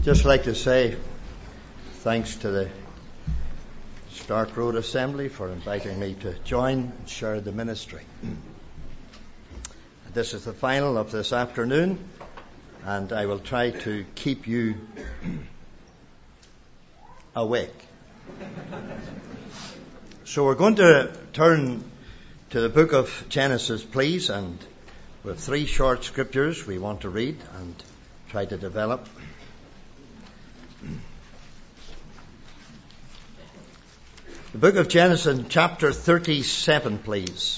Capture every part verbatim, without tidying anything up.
Just like to say thanks to the Stark Road Assembly for inviting me to join and share the ministry. This is the final of this afternoon, and I will try to keep you awake. So we're going to turn to the book of Genesis, please, and with three short scriptures we want to read and try to develop. The book of Genesis, chapter thirty-seven, please.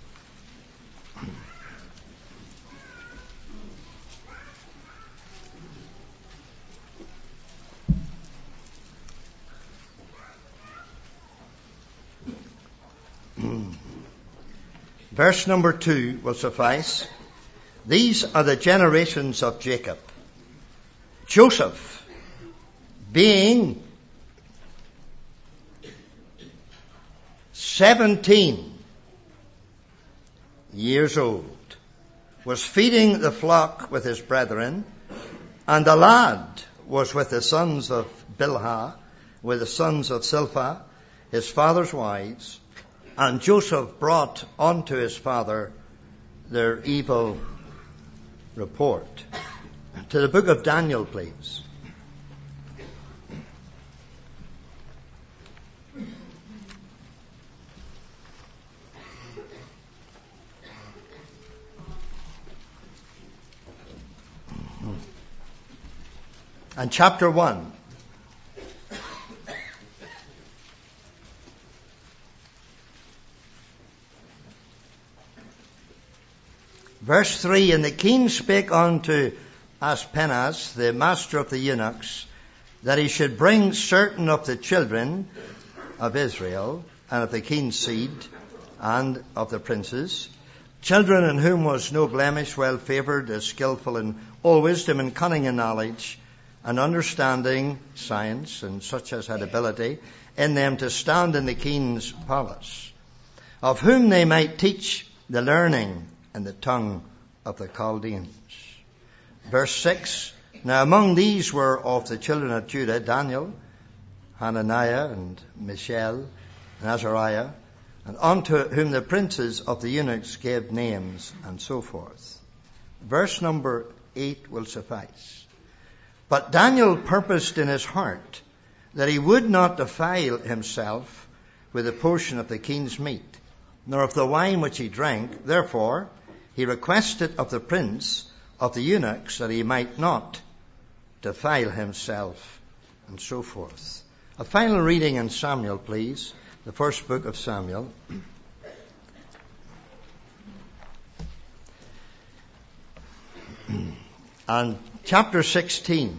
Verse number two will suffice. These are the generations of Jacob. Joseph, being seventeen years old, was feeding the flock with his brethren, and the lad was with the sons of Bilhah, with the sons of Zilpah, his father's wives, and Joseph brought unto his father their evil report. To the book of Daniel, please. And chapter one. Verse three, And the king spake unto Aspenaz, the master of the eunuchs, that he should bring certain of the children of Israel, and of the king's seed, and of the princes, children in whom was no blemish, well favoured, as skillful in all wisdom and cunning and knowledge, and understanding, science, and such as had ability in them to stand in the king's palace, of whom they might teach the learning and the tongue of the Chaldeans. Verse six, Now among these were of the children of Judah Daniel, Hananiah, and Mishael, and Azariah, and unto whom the princes of the eunuchs gave names, and so forth. Verse number eight will suffice. But Daniel purposed in his heart that he would not defile himself with a portion of the king's meat, nor of the wine which he drank. Therefore he requested of the prince of the eunuchs that he might not defile himself, and so forth. A final reading in Samuel, please. The first book of Samuel. And chapter sixteen,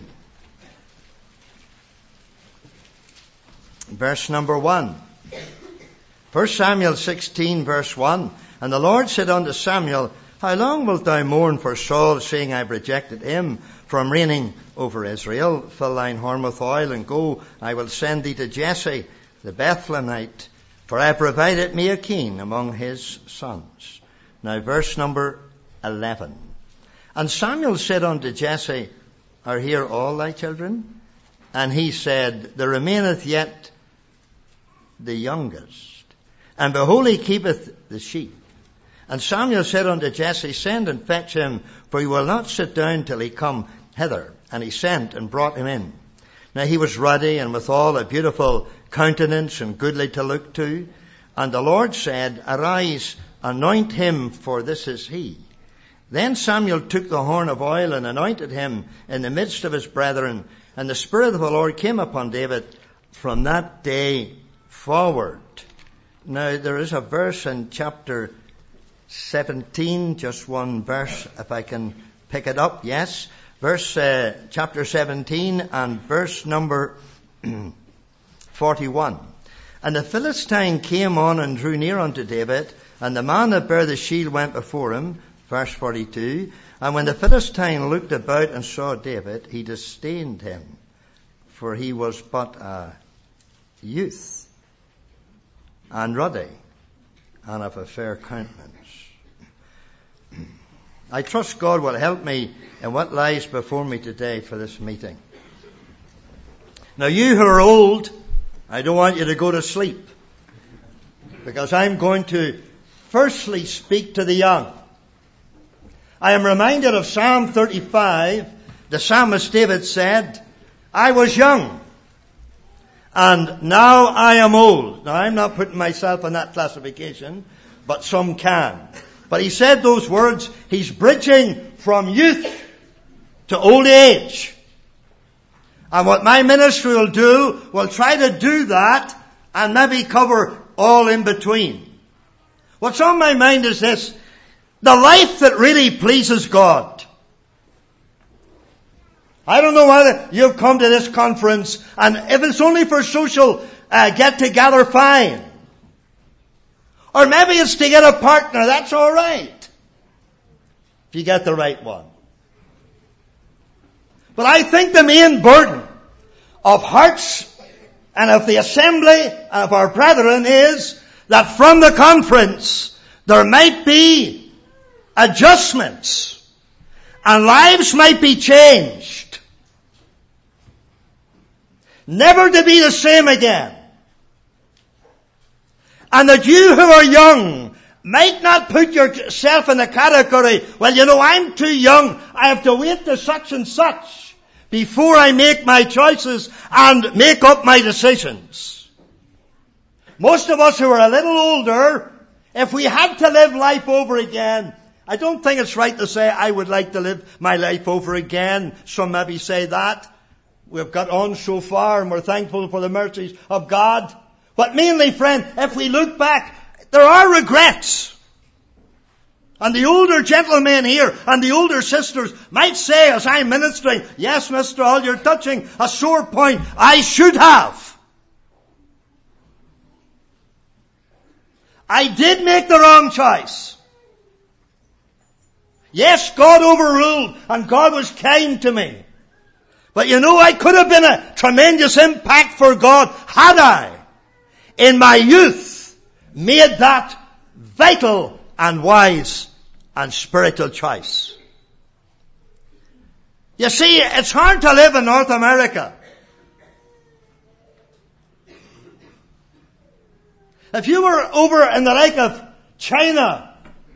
verse number one. First Samuel sixteen, verse one. And the Lord said unto Samuel, How long wilt thou mourn for Saul, seeing I have rejected him from reigning over Israel? Fill thine horn with oil, and go, I will send thee to Jesse the Bethlehemite, for I have provided me a king among his sons. Now verse number eleven. And Samuel said unto Jesse, Are here all thy children? And he said, There remaineth yet the youngest, and behold, he keepeth the sheep. And Samuel said unto Jesse, Send and fetch him, for he will not sit down till he come hither. And he sent and brought him in. Now he was ruddy, and withal a beautiful countenance, and goodly to look to. And the Lord said, Arise, anoint him, for this is he. Then Samuel took the horn of oil and anointed him in the midst of his brethren. And the Spirit of the Lord came upon David from that day forward. Now there is a verse in chapter seventeen, just one verse, if I can pick it up. Yes, verse uh, chapter seventeen and verse number forty-one. And the Philistine came on and drew near unto David, and the man that bare the shield went before him. Verse forty-two, And when the Philistine looked about and saw David, he disdained him, for he was but a youth, and ruddy, and of a fair countenance. I trust God will help me in what lies before me today for this meeting. Now you who are old, I don't want you to go to sleep, because I'm going to firstly speak to the young. I am reminded of Psalm thirty-five. The psalmist David said, I was young, and now I am old. Now I'm not putting myself in that classification, but some can. But he said those words, he's bridging from youth to old age. And what my ministry will do, will try to do that and maybe cover all in between. What's on my mind is this: the life that really pleases God. I don't know whether you've come to this conference, and if it's only for social uh, get-together, fine. Or maybe it's to get a partner, that's all right. If you get the right one. But I think the main burden of hearts and of the assembly and of our brethren is that from the conference there might be adjustments and lives might be changed. Never to be the same again. And that you who are young might not put yourself in the category, well, you know, I'm too young, I have to wait to such and such before I make my choices and make up my decisions. Most of us who are a little older, if we had to live life over again, I don't think it's right to say I would like to live my life over again. Some maybe say that. We've got on so far and we're thankful for the mercies of God. But mainly, friend, if we look back, there are regrets. And the older gentlemen here and the older sisters might say as I'm ministering, yes, Mister Hull, you're touching a sore point. I should have. I did make the wrong choice. Yes, God overruled and God was kind to me. But you know, I could have been a tremendous impact for God had I, in my youth, made that vital and wise and spiritual choice. You see, it's hard to live in North America. If you were over in the like of China,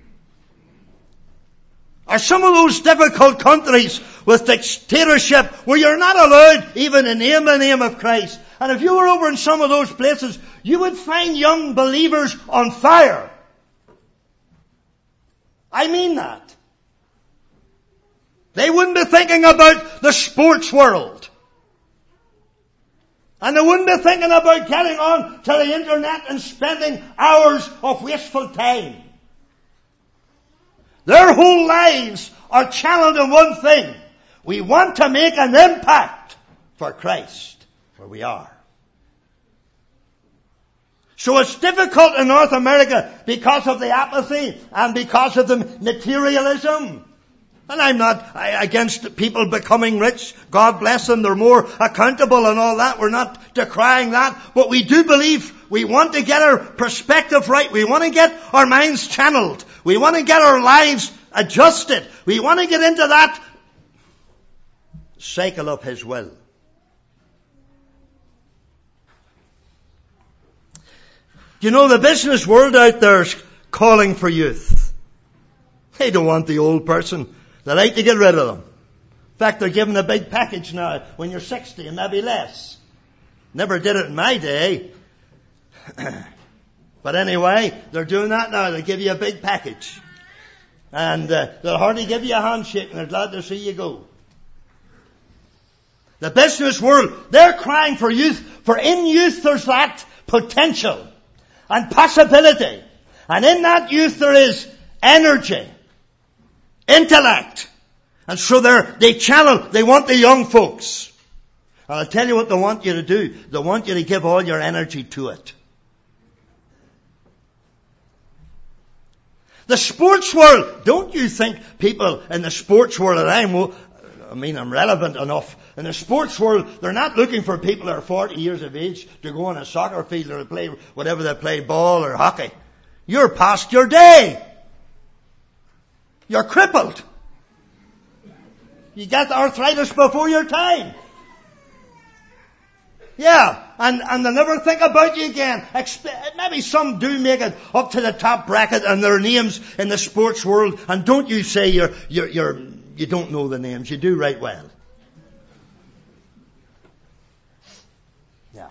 or some of those difficult countries with dictatorship where you're not allowed even to name the name of Christ, and if you were over in some of those places, you would find young believers on fire. I mean that. They wouldn't be thinking about the sports world. And they wouldn't be thinking about getting on to the internet and spending hours of wasteful time. Their whole lives are channeled in one thing. We want to make an impact for Christ, where we are. So it's difficult in North America because of the apathy and because of the materialism. And I'm not against people becoming rich. God bless them. They're more accountable and all that. We're not decrying that. But we do believe we want to get our perspective right. We want to get our minds channeled. We want to get our lives adjusted. We want to get into that cycle of His will. You know, the business world out there is calling for youth. They don't want the old person. They like to get rid of them. In fact, they're giving a big package now when you're sixty and maybe less. Never did it in my day. But anyway, they're doing that now. They give you a big package. And uh, they'll hardly give you a handshake and they're glad to see you go. The business world, they're crying for youth. For in youth there's that potential and possibility. And in that youth there is energy, intellect. And so they're, they channel, they want the young folks. And I'll tell you what they want you to do. They want you to give all your energy to it. The sports world, don't you think people in the sports world that I'm, I mean, I'm relevant enough. In the sports world, they're not looking for people that are forty years of age to go on a soccer field or to play whatever they play, ball or hockey. You're past your day. You're crippled. You got arthritis before your time. Yeah, and, and they'll never think about you again. Expe- Maybe some do make it up to the top bracket and their names in the sports world. And don't you say you're, you're, you're, you don't know the names. You do right well. Yeah.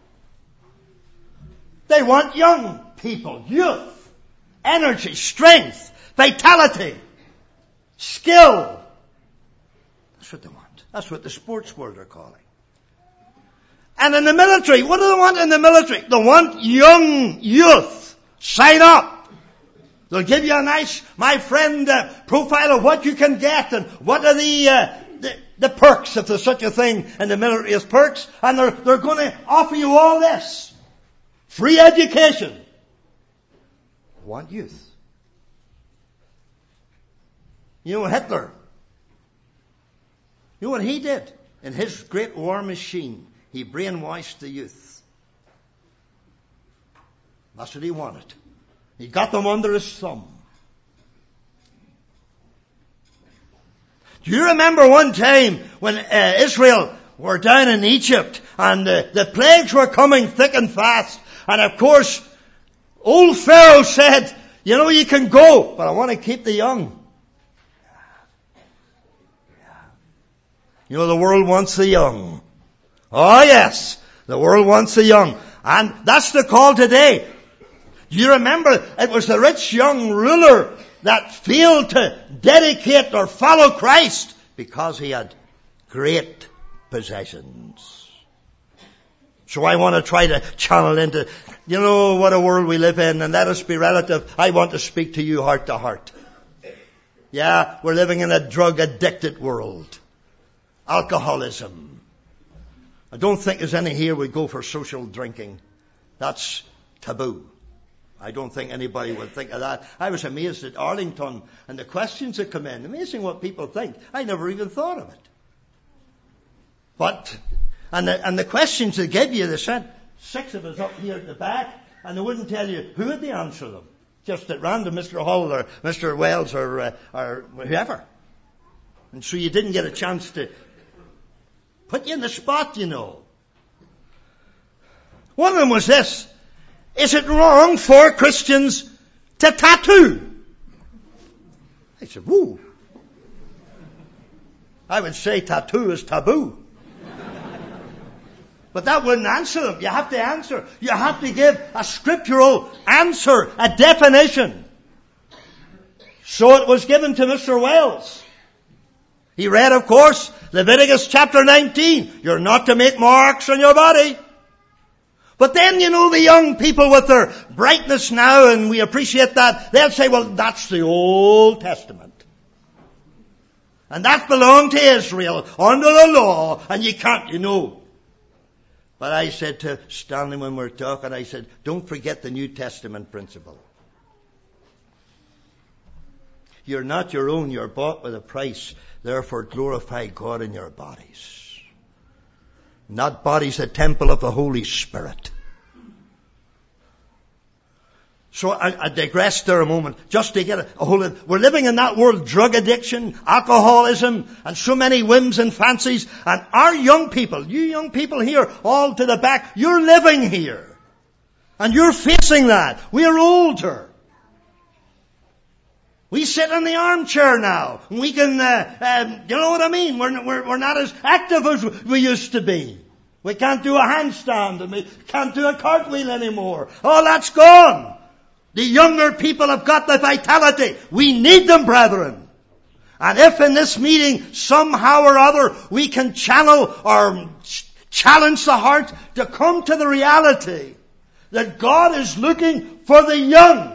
They want young people, youth, energy, strength, vitality, skill. That's what they want. That's what the sports world are calling. And in the military, what do they want in the military? They want young youth. Sign up. They'll give you a nice, my friend, uh, profile of what you can get and what are the, uh, the, the perks, if there's such a thing in the military as perks. And they're, they're going to offer you all this. Free education. Want youth. You know Hitler? You know what he did in his great war machine? He brainwashed the youth. That's what he wanted. He got them under his thumb. Do you remember one time when uh, Israel were down in Egypt and uh, the plagues were coming thick and fast? And of course, old Pharaoh said, you know, you can go, but I want to keep the young. You know, the world wants the young. Oh yes, the world wants the young. And that's the call today. Do you remember it was the rich young ruler that failed to dedicate or follow Christ because he had great possessions. So I want to try to channel into, you know, what a world we live in, and let us be relative. I want to speak to you heart to heart. Yeah, we're living in a drug-addicted world. Alcoholism. I don't think there's any here would go for social drinking. That's taboo. I don't think anybody would think of that. I was amazed at Arlington and the questions that come in. Amazing what people think. I never even thought of it. But, and the, and the questions they give you, they sent six of us up here at the back, and they wouldn't tell you who would they answer them. Just at random, Mister Hull or Mister Wells or, uh, or whoever. And so you didn't get a chance to put you in the spot, you know. One of them was this. Is it wrong for Christians to tattoo? I said, woo. I would say tattoo is taboo. But that wouldn't answer them. You have to answer. You have to give a scriptural answer, a definition. So it was given to Mister Wells. He read, of course, Leviticus chapter nineteen. You're not to make marks on your body. But then, you know, the young people with their brightness now, and we appreciate that, they'll say, well, that's the Old Testament. And that belonged to Israel under the law, and you can't, you know. But I said to Stanley when we were talking, I said, don't forget the New Testament principle. You're not your own, you're bought with a price. Therefore glorify God in your bodies. Not bodies, a temple of the Holy Spirit. So I, I digress there a moment, just to get a, a hold of, we're living in that world, drug addiction, alcoholism, and so many whims and fancies. And our young people, you young people here, all to the back, you're living here. And you're facing that. We're older. We sit in the armchair now. And we can, uh, um, you know what I mean? We're, we're, we're not as active as we used to be. We can't do a handstand and we can't do a cartwheel anymore. All that's gone. The younger people have got the vitality. We need them, brethren. And if in this meeting, somehow or other, we can channel or challenge the heart to come to the reality that God is looking for the young.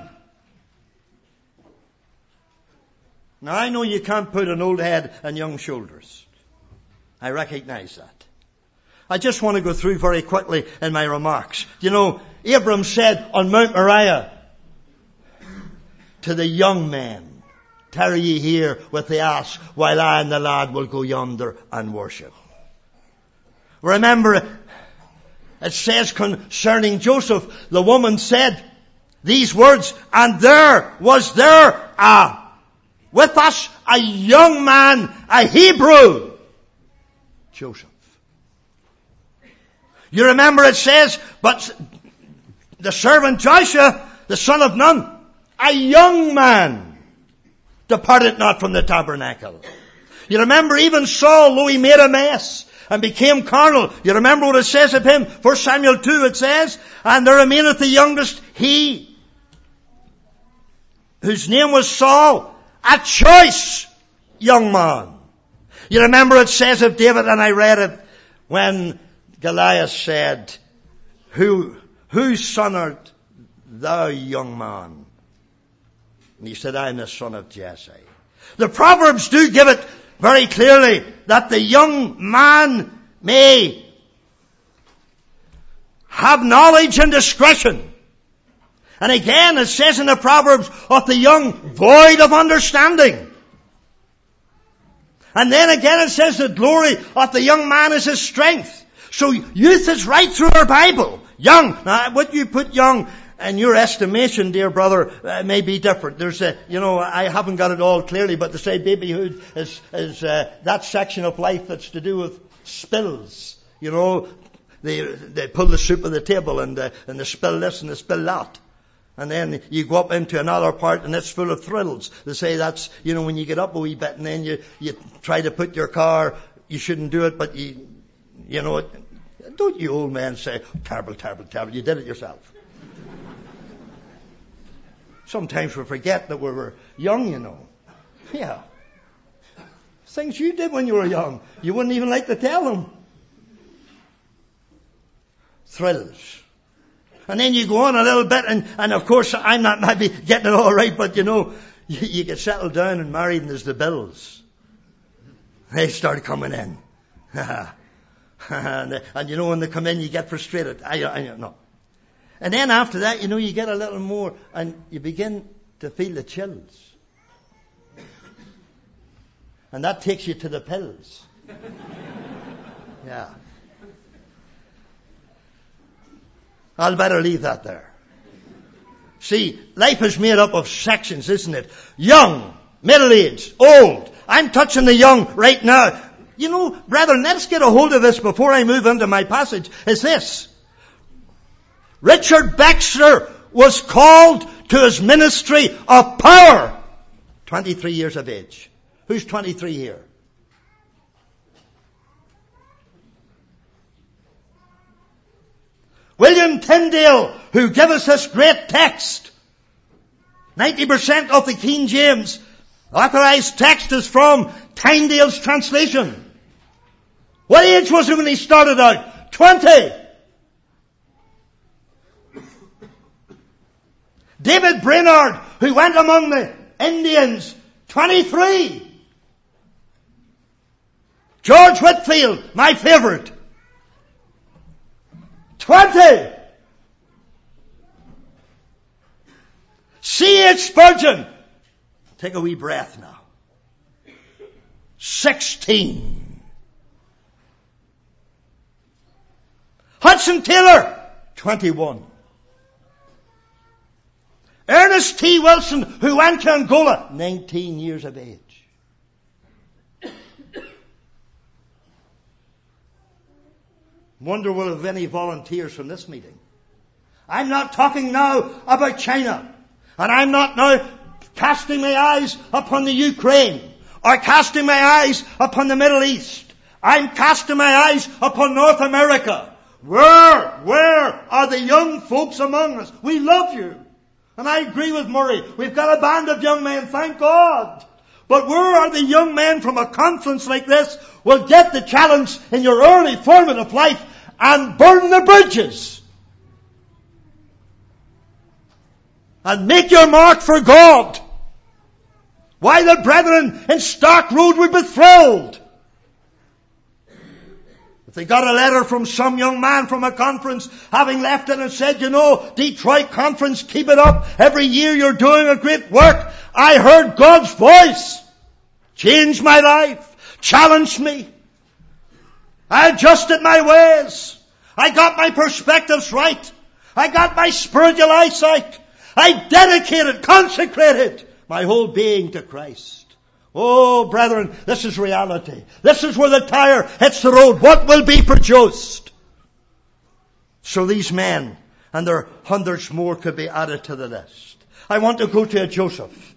Now, I know you can't put an old head on young shoulders. I recognize that. I just want to go through very quickly in my remarks. You know, Abram said on Mount Moriah to the young men, tarry ye here with the ass, while I and the lad will go yonder and worship. Remember, it says concerning Joseph, the woman said these words, and there was there a with us a young man, a Hebrew, Joseph. You remember it says, but the servant Joshua, the son of Nun, a young man, departed not from the tabernacle. You remember even Saul, though he made a mess and became carnal. You remember what it says of him? First Samuel two it says, and there remaineth the youngest, he, whose name was Saul, a choice young man. You remember it says of David, and I read it, when Goliath said, Who, whose son art thou, young man? And he said, I am the son of Jesse. The Proverbs do give it very clearly that the young man may have knowledge and discretion. And again, it says in the Proverbs of the young, void of understanding. And then again it says the glory of the young man is his strength. So youth is right through our Bible. Young. Now, what you put young in your estimation, dear brother, uh, may be different. There's a, you know, I haven't got it all clearly, but to say babyhood is, is uh, that section of life that's to do with spills. You know, they, they pull the soup on the table and, uh, and they spill this and they spill that. And then you go up into another part and it's full of thrills. They say that's, you know, when you get up a wee bit and then you, you try to put your car, you shouldn't do it, but you, you know, don't you old men say, terrible, terrible, terrible, you did it yourself. Sometimes we forget that we were young, you know. Yeah. Things you did when you were young, you wouldn't even like to tell them. Thrills. And then you go on a little bit, and, and of course I'm not maybe getting it all right, but you know, you, you get settled down and married and there's the bills. They start coming in. and, and you know, when they come in, you get frustrated. I, I know. And then after that, you know, you get a little more and you begin to feel the chills. And that takes you to the pills. Yeah. I'll better leave that there. See, life is made up of sections, isn't it? Young, middle-aged, old. I'm touching the young right now. You know, brethren, let's get a hold of this before I move into my passage. Is this. Richard Baxter was called to his ministry of power. twenty-three years of age. Who's twenty-three here? William Tyndale, who gave us this great text. ninety percent of the King James authorized text is from Tyndale's translation. What age was he when he started out? twenty. David Brainerd, who went among the Indians, twenty-three. George Whitefield, my favorite, twenty. C H Spurgeon, take a wee breath now, sixteen. Hudson Taylor, twenty-one. Ernest T. Wilson, who went to Angola, nineteen years of age. Wonder will have any volunteers from this meeting. I'm not talking now about China. And I'm not now casting my eyes upon the Ukraine or casting my eyes upon the Middle East. I'm casting my eyes upon North America. Where, where are the young folks among us? We love you. And I agree with Murray. We've got a band of young men, thank God. But where are the young men from a conference like this will get the challenge in your early formative life and burn the bridges? And make your mark for God. Why the brethren in Stark Road would be thrilled. If they got a letter from some young man from a conference having left it and said, you know, Detroit conference, keep it up. Every year you're doing a great work. I heard God's voice. Changed my life. Challenged me. I adjusted my ways. I got my perspectives right. I got my spiritual eyesight. I dedicated, consecrated my whole being to Christ. Oh, brethren, this is reality. This is where the tire hits the road. What will be produced? So these men and their hundreds more could be added to the list. I want to go to a Joseph.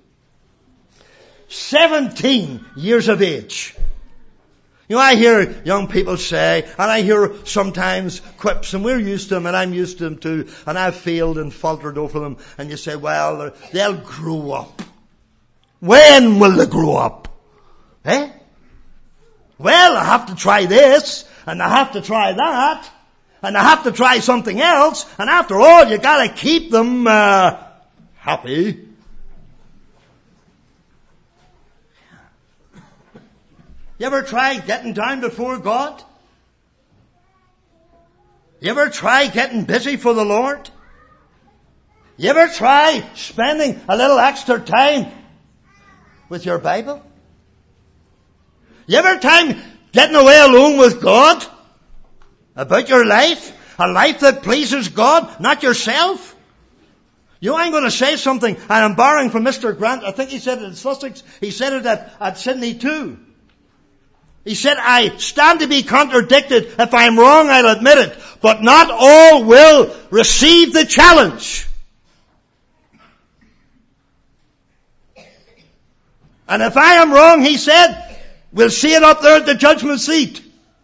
seventeen years of age. You know, I hear young people say, and I hear sometimes quips, and we're used to them, and I'm used to them too, and I've failed and faltered over them, and you say, well, they'll grow up. When will they grow up? Eh? Well, I have to try this, and I have to try that, and I have to try something else, and after all, you gotta keep them, uh, happy. You ever try getting down before God? You ever try getting busy for the Lord? You ever try spending a little extra time with your Bible? You ever time getting away alone with God? About your life? A life that pleases God, not yourself? You know, I'm going to say something, and I'm borrowing from Mister Grant. I think he said it in Sussex. He said it at, at Sydney too. He said, I stand to be contradicted. If I'm wrong, I'll admit it. But not all will receive the challenge. And if I am wrong, he said, we'll see it up there at the judgment seat.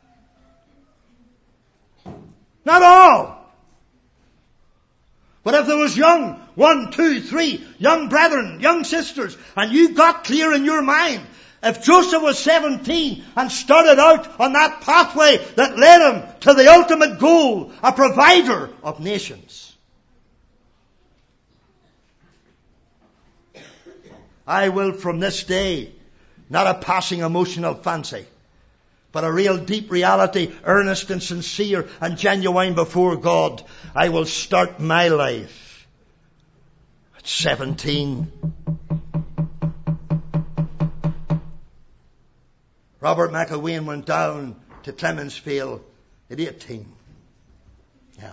Not all. But if there was young, one, two, three, young brethren, young sisters, and you got clear in your mind, if Joseph was seventeen and started out on that pathway that led him to the ultimate goal, a provider of nations. I will from this day, not a passing emotional fancy, but a real deep reality, earnest and sincere and genuine before God, I will start my life at seventeen. Robert McElwain went down to Clementsville at eighteen. Yeah.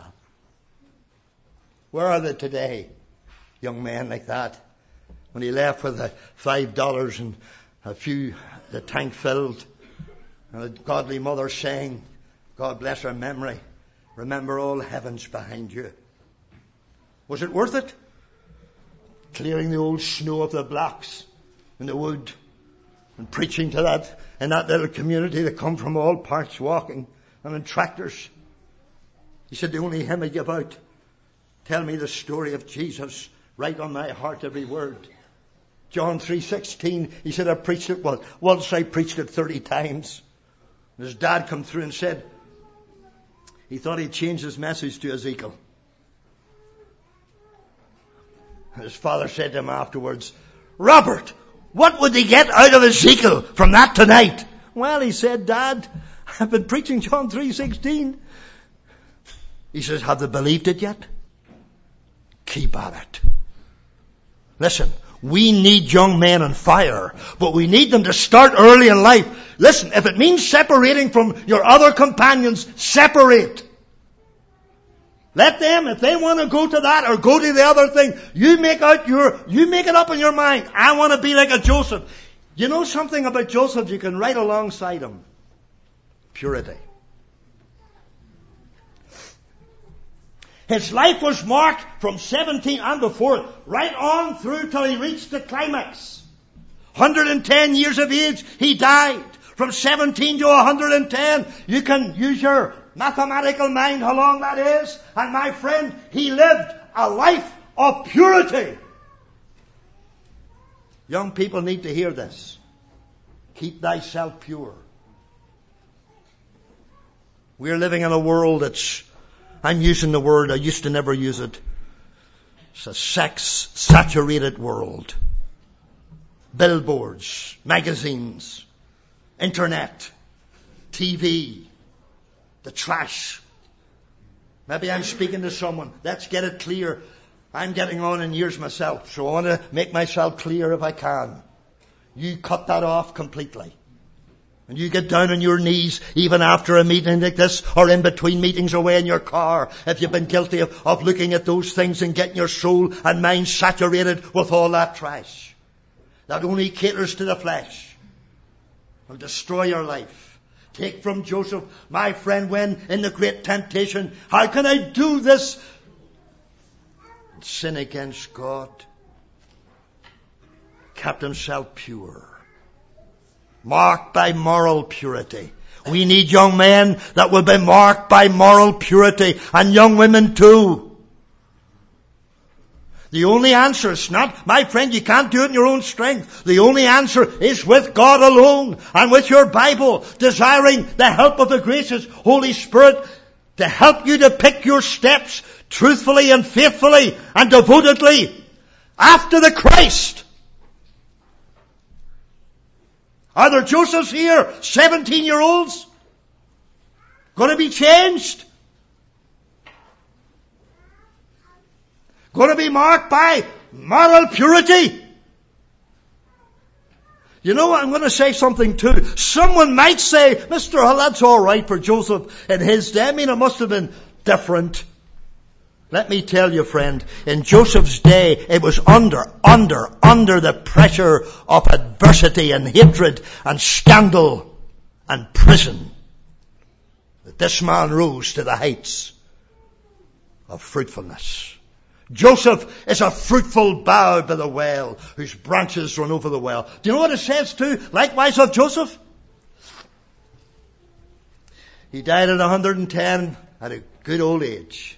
Where are they today? Young men like that. When he left with the five dollars and a few, the tank filled, and a godly mother saying, God bless her memory, remember all heaven's behind you. Was it worth it? Clearing the old snow of the blocks in the wood and preaching to that, in that little community that come from all parts walking and in tractors. He said, the only hymn I give out, tell me the story of Jesus, write on my heart every word. John three sixteen, he said, I preached it, well, once I preached it thirty times. And his dad come through and said, he thought he'd change his message to Ezekiel. And his father said to him afterwards, Robert, what would they get out of Ezekiel from that tonight? Well, he said, Dad, I've been preaching John three sixteen. He says, have they believed it yet? Keep at it. Listen, we need young men on fire, but we need them to start early in life. Listen, if it means separating from your other companions, separate. Let them, if they want to go to that or go to the other thing, you make out your, you make it up in your mind. I want to be like a Joseph. You know something about Joseph you can write alongside him? Purity. His life was marked from seventeen and before, right on through till he reached the climax. one hundred ten years of age, he died. From seventeen to one hundred ten, you can use your mathematical mind how long that is. And my friend, he lived a life of purity. Young people need to hear this. Keep thyself pure. We're living in a world that's, I'm using the word, I used to never use it. It's a sex-saturated world. Billboards, magazines, internet, T V, the trash. Maybe I'm speaking to someone. Let's get it clear. I'm getting on in years myself, so I want to make myself clear if I can. You cut that off completely. And you get down on your knees even after a meeting like this or in between meetings away in your car if you've been guilty of, of looking at those things and getting your soul and mind saturated with all that trash. That only caters to the flesh. Will destroy your life. Take from Joseph, my friend, when in the great temptation, how can I do this? Sin against God. Kept himself pure. Marked by moral purity. We need young men that will be marked by moral purity, and young women too. The only answer is not, my friend, you can't do it in your own strength. The only answer is with God alone and with your Bible, desiring the help of the gracious Holy Spirit to help you to pick your steps truthfully and faithfully and devotedly after the Christ. Are there Josephs here, seventeen-year-olds, going to be changed? Going to be marked by moral purity? You know what? I'm going to say something too. Someone might say, Mister Hull, that's all right for Joseph in his day. I mean, it must have been different. Let me tell you, friend, in Joseph's day, it was under, under, under the pressure of adversity and hatred and scandal and prison that this man rose to the heights of fruitfulness. Joseph is a fruitful bough by the well, whose branches run over the well. Do you know what it says too, likewise of Joseph? He died at one hundred ten at a good old age.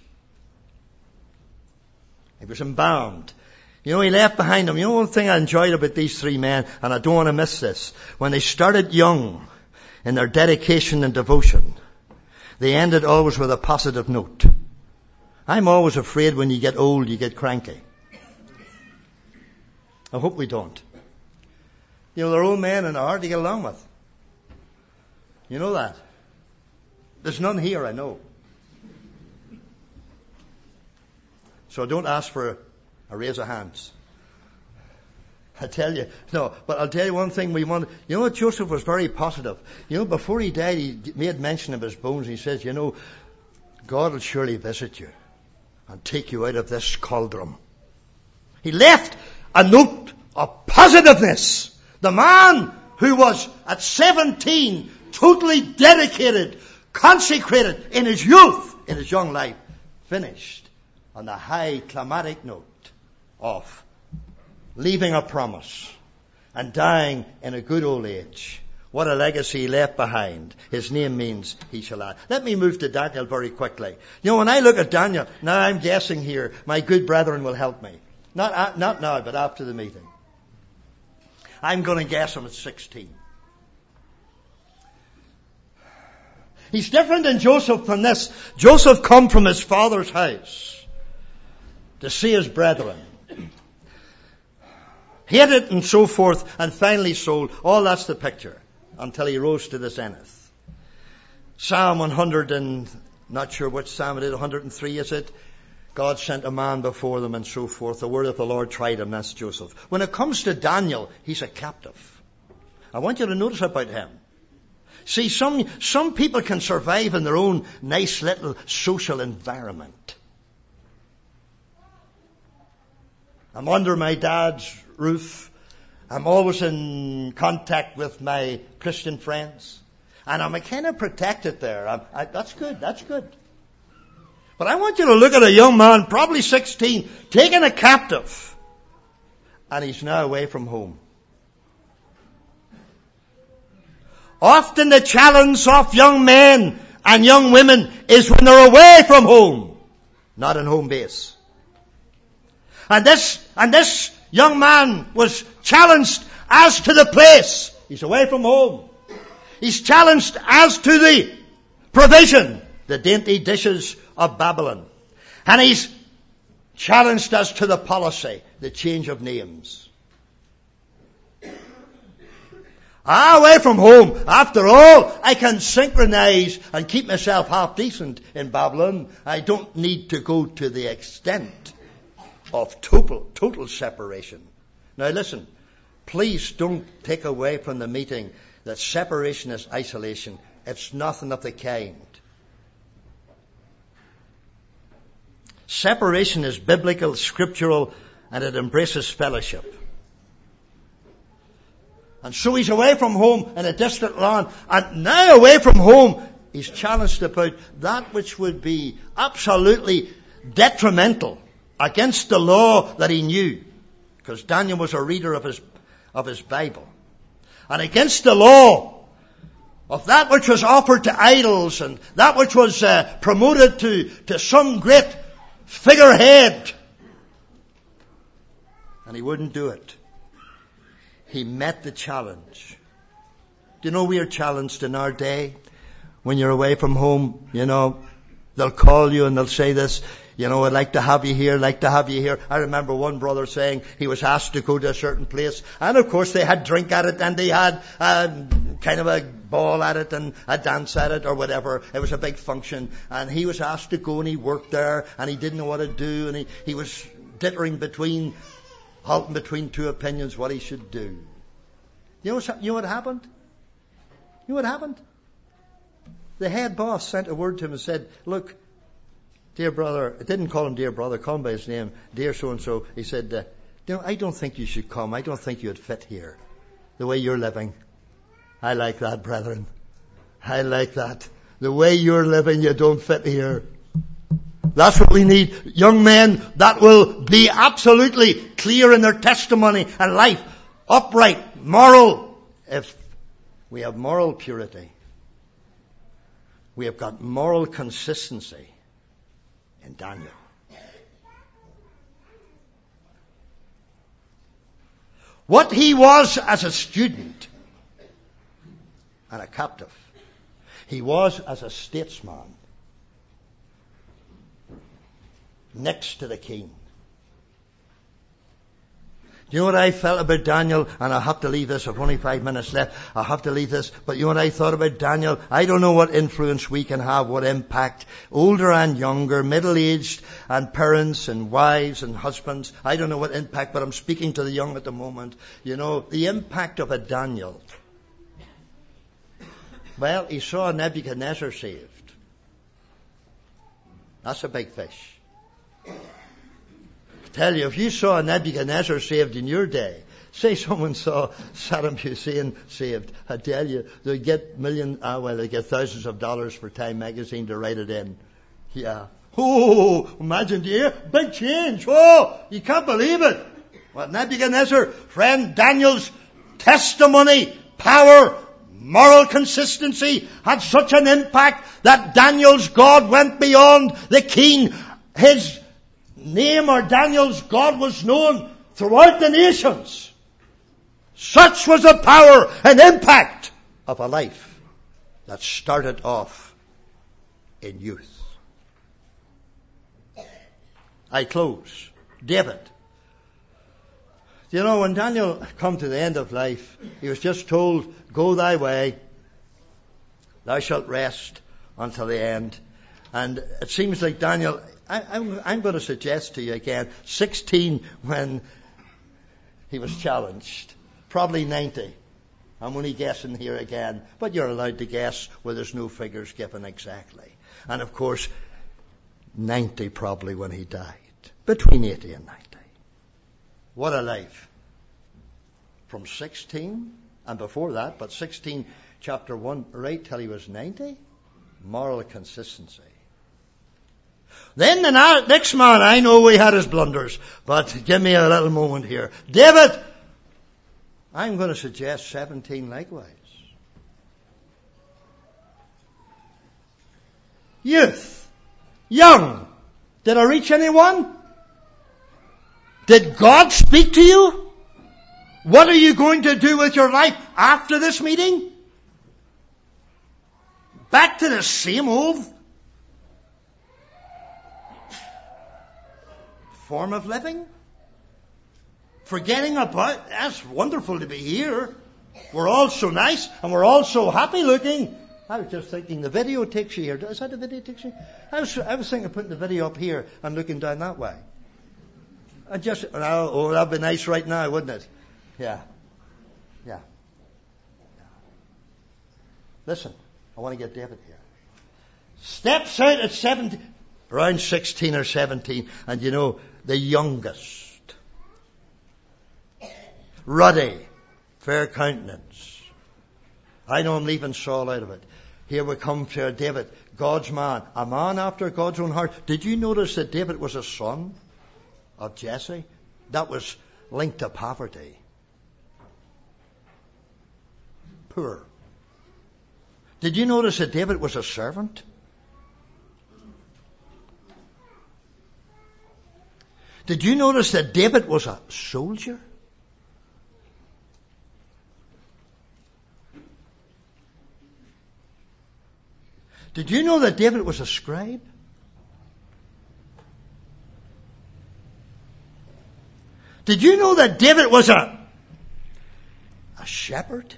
He was embalmed. You know, he left behind him. You know one thing I enjoyed about these three men, and I don't want to miss this. When they started young in their dedication and devotion, they ended always with a positive note. I'm always afraid when you get old, you get cranky. I hope we don't. You know, they're old men and they're hard to get along with. You know that. There's none here, I know. So don't ask for a, a raise of hands. I tell you, no, but I'll tell you one thing we want. You know what, Joseph was very positive. You know, before he died, he made mention of his bones. He says, you know, God will surely visit you and take you out of this cauldron. He left a note of positiveness. The man who was at seventeen totally dedicated, consecrated in his youth, in his young life, finished on the high climatic note of leaving a promise and dying in a good old age. What a legacy he left behind. His name means he shall add. Let me move to Daniel very quickly. You know, when I look at Daniel, now I'm guessing here, my good brethren will help me. Not, uh, not now, but after the meeting. I'm going to guess him at sixteen. He's different than Joseph from this. Joseph come from his father's house to see his brethren. Hated and so forth, and finally sold. All that's the picture. Until he rose to the zenith. Psalm one hundred and, not sure which psalm it is, one hundred and three is it? God sent a man before them and so forth. The word of the Lord tried him, that's Joseph. When it comes to Daniel, he's a captive. I want you to notice about him. See, some, some people can survive in their own nice little social environment. I'm under my dad's roof. I'm always in contact with my Christian friends. And I'm kind of protected there. I, I, that's good, that's good. But I want you to look at a young man, probably sixteen, taken a captive. And he's now away from home. Often the challenge of young men and young women is when they're away from home, not in home base. And this, and this young man was challenged as to the place. He's away from home. He's challenged as to the provision, the dainty dishes of Babylon. And he's challenged as to the policy, the change of names. Ah, away from home. After all, I can synchronize and keep myself half decent in Babylon. I don't need to go to the extent of total, total separation. Now listen, please don't take away from the meeting that separation is isolation. It's nothing of the kind. Separation is biblical, scriptural, and it embraces fellowship. And so he's away from home in a distant land. And now away from home, he's challenged about that which would be absolutely detrimental against the law that he knew. Because Daniel was a reader of his, of his Bible. And against the law of that which was offered to idols and that which was uh, promoted to, to some great figurehead. And he wouldn't do it. He met the challenge. Do you know we are challenged in our day? When you're away from home, you know, they'll call you and they'll say this, you know, I'd like to have you here, like to have you here. I remember one brother saying he was asked to go to a certain place. And of course they had drink at it and they had uh, kind of a ball at it and a dance at it or whatever. It was a big function. And he was asked to go and he worked there and he didn't know what to do. And he, he was dithering between, halting between two opinions what he should do. You know, you know what happened? You know what happened? The head boss sent a word to him and said, look, dear brother, it didn't call him dear brother, call him by his name, dear so-and-so. He said, uh, you know, I don't think you should come. I don't think you'd fit here. The way you're living. I like that, brethren. I like that. The way you're living, you don't fit here. That's what we need. Young men that will be absolutely clear in their testimony and life. Upright, moral. If we have moral purity, we have got moral consistency in Daniel. What he was as a student and a captive, he was as a statesman next to the king. Do you know what I felt about Daniel? And I have to leave this. I've only five minutes left. I have to leave this. But you know what I thought about Daniel? I don't know what influence we can have, what impact. Older and younger, middle-aged, and parents and wives and husbands. I don't know what impact, but I'm speaking to the young at the moment. You know, the impact of a Daniel. Well, he saw Nebuchadnezzar saved. That's a big fish. Tell you, if you saw Nebuchadnezzar saved in your day, say someone saw Saddam Hussein saved, I tell you, they'd get million, ah, well, they get thousands of dollars for Time magazine to write it in. Yeah. Oh, imagine, dear, big change. Oh, you can't believe it. Well, Nebuchadnezzar, friend Daniel's testimony, power, moral consistency had such an impact that Daniel's God went beyond the king. His name, or Daniel's God, was known throughout the nations. Such was the power and impact of a life that started off in youth. I close. David. You know, when Daniel come to the end of life, he was just told, go thy way, thou shalt rest until the end. And it seems like Daniel, I, I'm, I'm going to suggest to you again, sixteen when he was challenged. Probably ninety. I'm only guessing here again. But you're allowed to guess where there's no figures given exactly. And of course, ninety probably when he died. Between eighty and ninety. What a life. From sixteen, and before that, but sixteen, chapter one, right till he was ninety. Moral consistency. Then the next man, I know he had his blunders, but give me a little moment here. David, I'm going to suggest seventeen likewise. Youth, young. Did I reach anyone? Did God speak to you? What are you going to do with your life after this meeting? Back to the same old form of living? Forgetting about, that's wonderful to be here. We're all so nice and we're all so happy looking. I was just thinking the video takes you here. Is that the video takes you? I was, I was thinking of putting the video up here and looking down that way. I just, oh, oh, that'd be nice right now, wouldn't it? Yeah. Yeah. Yeah. Listen, I want to get David here. Steps out at seventeen, around sixteen or seventeen, and you know, the youngest, ruddy, fair countenance. I know I'm leaving Saul out of it. Here we come to David, God's man, a man after God's own heart. Did you notice that David was a son of Jesse? That was linked to poverty. Poor. Did you notice that David was a servant? Did you notice that David was a soldier? Did you know that David was a scribe? Did you know that David was a, a shepherd?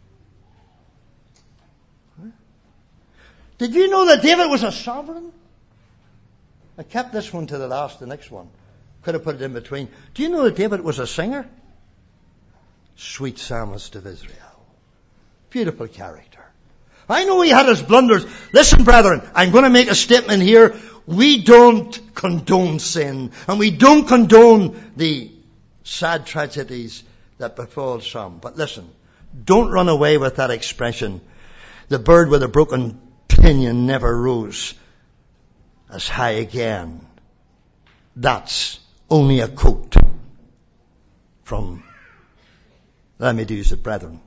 Huh? Did you know that David was a sovereign? I kept this one to the last, the next one. Could have put it in between. Do you know that David was a singer? Sweet psalmist of Israel. Beautiful character. I know he had his blunders. Listen, brethren, I'm going to make a statement here. We don't condone sin, and we don't condone the sad tragedies that befall some. But listen, don't run away with that expression. The bird with a broken pinion never rose as high again. That's only a quote from, let me use it, brethren.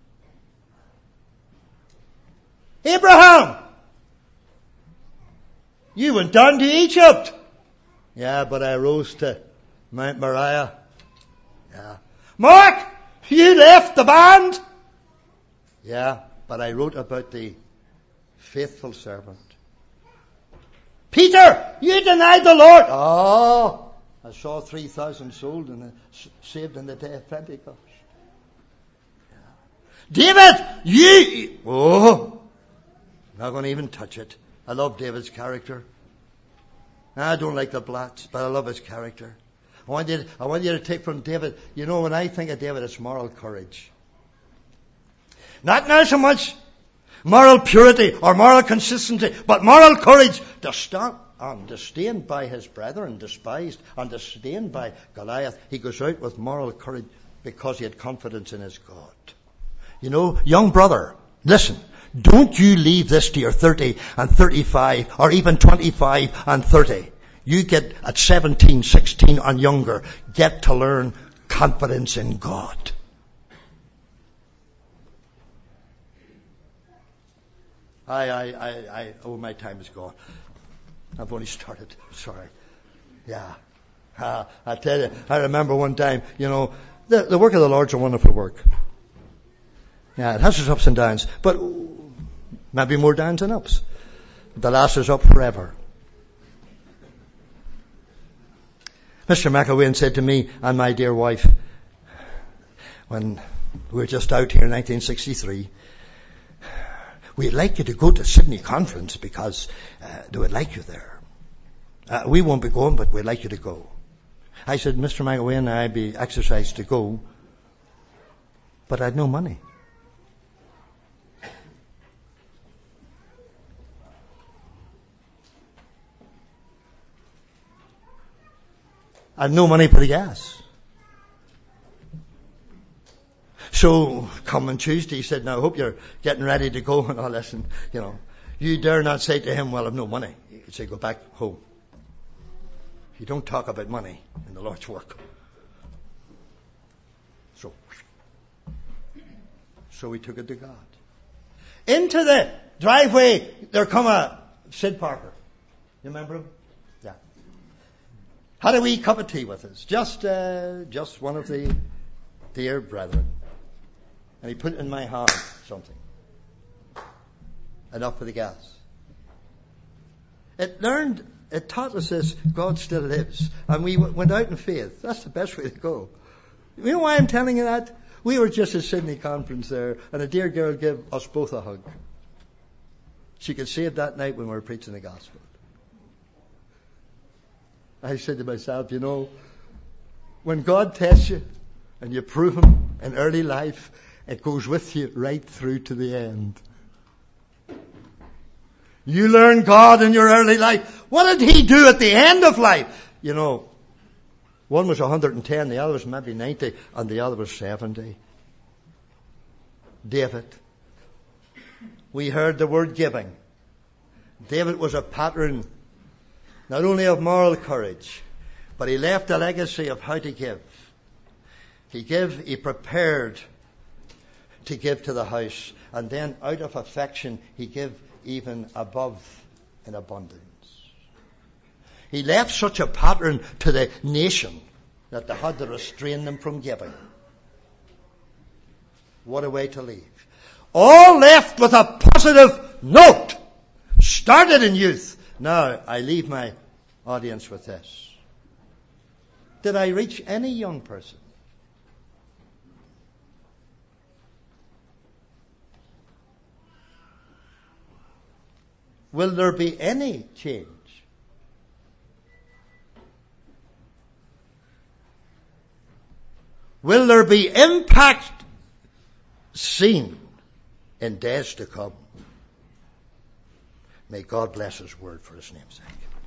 Abraham, you went down to Egypt. Yeah, but I rose to Mount Moriah. Yeah. Mark, you left the band. Yeah, but I wrote about the faithful servant. Peter, you denied the Lord. Oh, I saw three thousand sold and saved in the day of Pentecost. Yeah. David, you, oh, not going to even touch it. I love David's character. I don't like the blacks, but I love his character. I want you to, I want you to take from David, you know, when I think of David, it's moral courage. Not now so much moral purity or moral consistency, but moral courage to stand and to stand by his brethren, despised, and to stand by Goliath. He goes out with moral courage because he had confidence in his God. You know, young brother, listen. Don't you leave this to your thirty and thirty-five or even twenty-five and thirty. You get at seventeen, sixteen and younger, get to learn confidence in God. I, I, I, I, oh, my time is gone. I've only started. Sorry. Yeah. Uh, I tell you, I remember one time, you know, the, the work of the Lord's a wonderful work. Yeah, it has its ups and downs, but maybe more downs than ups. The last is up forever. Mister McElwain said to me and my dear wife, when we were just out here in nineteen sixty-three, we'd like you to go to Sydney Conference because uh, they would like you there. Uh, we won't be going, but we'd like you to go. I said, Mister McElwain, I'd be exercised to go, but I'd no money. I had no money for the gas. So, come on Tuesday, he said, now I hope you're getting ready to go. And I listen, you know, you dare not say to him, well, I've no money. You could say, go back home. You don't talk about money in the Lord's work. So, so we took it to God. Into the driveway, there come a Sid Parker. You remember him? Yeah. Had a wee cup of tea with us. Just, uh, just one of the dear brethren. And he put in my hand something. Enough for the gas. It learned, it taught us this, God still lives. And we w- went out in faith. That's the best way to go. You know why I'm telling you that? We were just at Sydney Conference there, and a dear girl gave us both a hug. She could say it that night when we were preaching the gospel. I said to myself, you know, when God tests you and you prove Him in early life, it goes with you right through to the end. You learn God in your early life. What did He do at the end of life? You know, one was one hundred ten, the other was maybe ninety, and the other was seventy. David. We heard the word giving. David was a pattern not only of moral courage, but he left a legacy of how to give. He gave, he prepared to give to the house, and then out of affection he gave even above in abundance. He left such a pattern to the nation that they had to restrain them from giving. What a way to leave. All left with a positive note. Started in youth. Now I leave my audience with this. Did I reach any young person? Will there be any change? Will there be impact seen in days to come? May God bless His word for His name's sake.